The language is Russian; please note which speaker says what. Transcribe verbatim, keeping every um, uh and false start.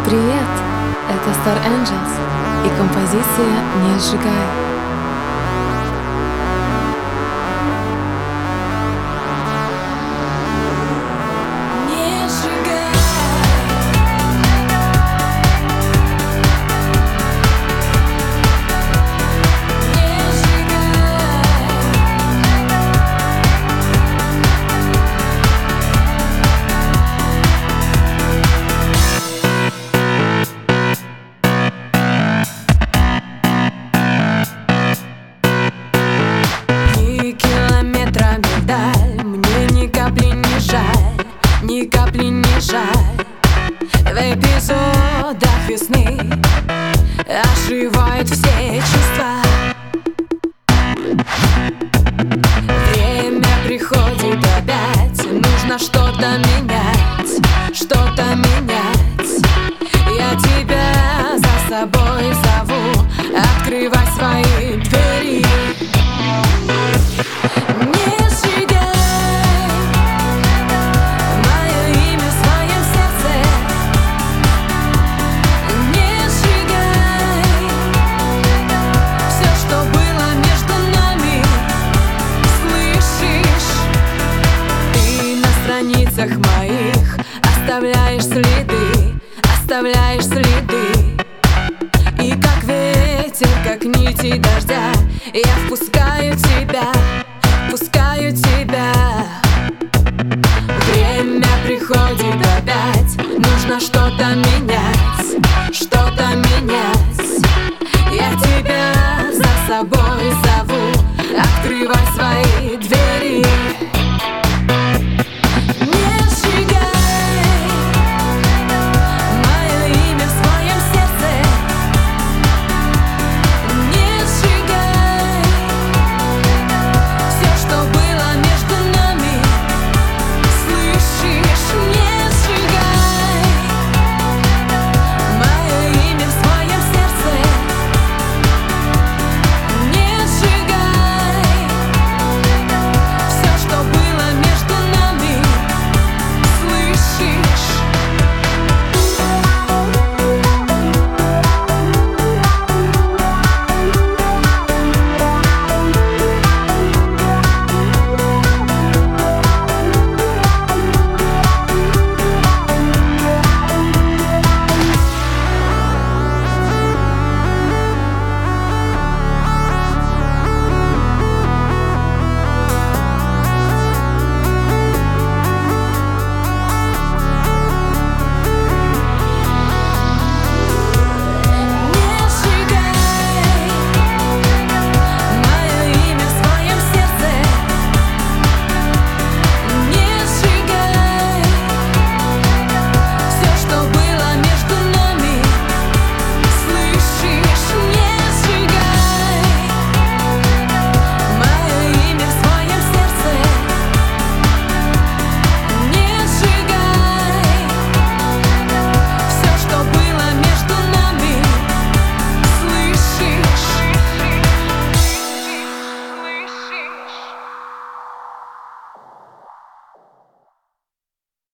Speaker 1: Привет, это Star Angels и композиция «Не сжигай».
Speaker 2: Ни капли не жаль. В эпизодах весны оживают все чувства. Время приходит опять, нужно что-то менять, что-то менять. Я тебя за собой зову, открывай свои двери. Моих оставляешь следы, оставляешь следы. И как ветер, как нити дождя, я впускаю